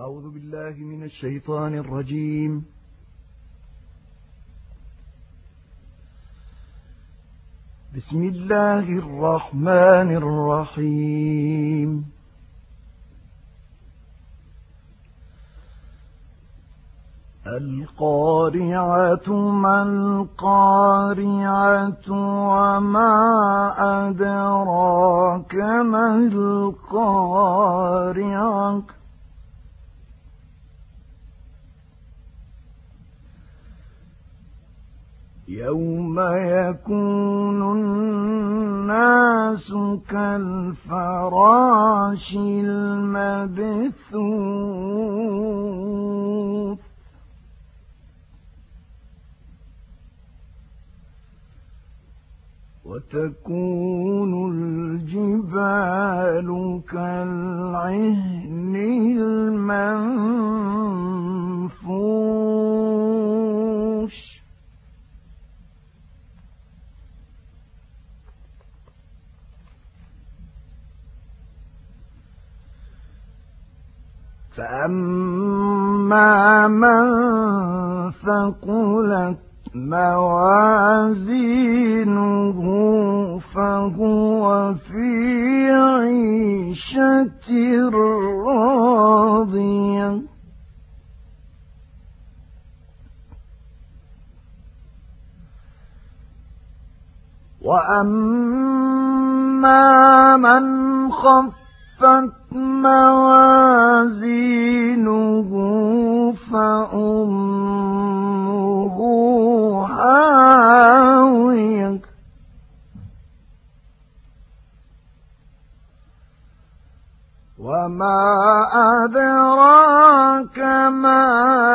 أعوذ بالله من الشيطان الرجيم. بسم الله الرحمن الرحيم. القارعة ما القارعة وما أدراك ما القارعة يوم يكون الناس كالفراش المبثوث وتكون الجبال كالعهن المنفوش فأما من ثقلت موازينه فهو في عيشة راضية وأما من خفت موازينه فأمه هاوية وما أدراك ما